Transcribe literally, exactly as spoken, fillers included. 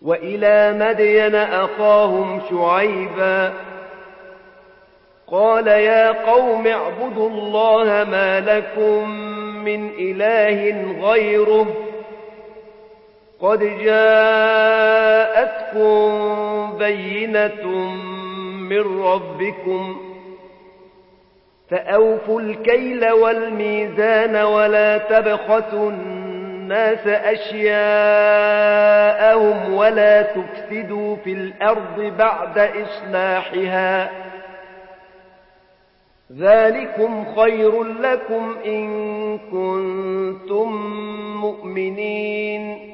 وإلى مدين أخاهم شعيبا قال يا قوم اعبدوا الله ما لكم من إله غيره قد جاءتكم بينة من ربكم فأوفوا الكيل والميزان ولا تبخسوا الناس أشياءهم ولا تفسدوا في الأرض بعد إصلاحها ذلكم خير لكم إن كنتم مؤمنين